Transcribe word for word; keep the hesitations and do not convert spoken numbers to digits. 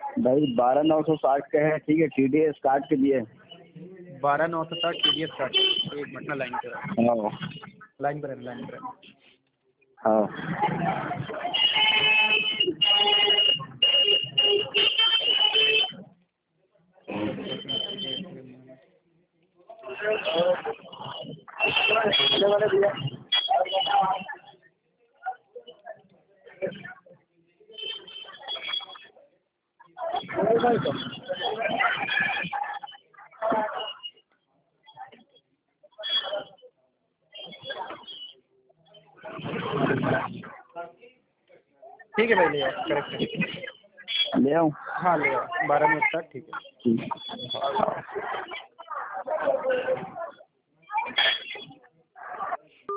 भाई बारह नौ सौ साठ का है, ठीक है, टी डी एस काट के दिए। बारह नौ सौ साठ टी डी एस काट। एक मिनट ना लाइन पर हाँ लाइन पर लाइन पर हाँ। ठीक है भाई, ले आओ करेक्ट। ले आऊँ? हाँ ले आओ, बारह मिनट तक ठीक है। ठीक।